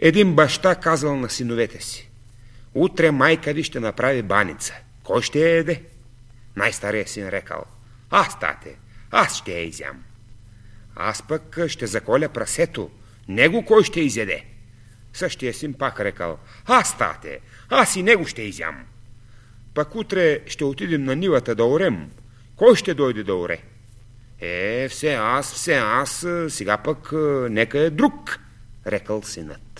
Един баща казал на синовете си: утре майка ви ще направи баница. Кой ще я яде? Най-стария син рекал: аз, тате, аз ще я изям. Аз пък ще заколя прасето. Него кой ще изяде? Същия син пак рекал: аз, тате, аз и него ще изям. Пък утре ще отидем на нивата да орем. Кой ще дойде да оре? Все аз, сега пък нека е друг, рекал синът.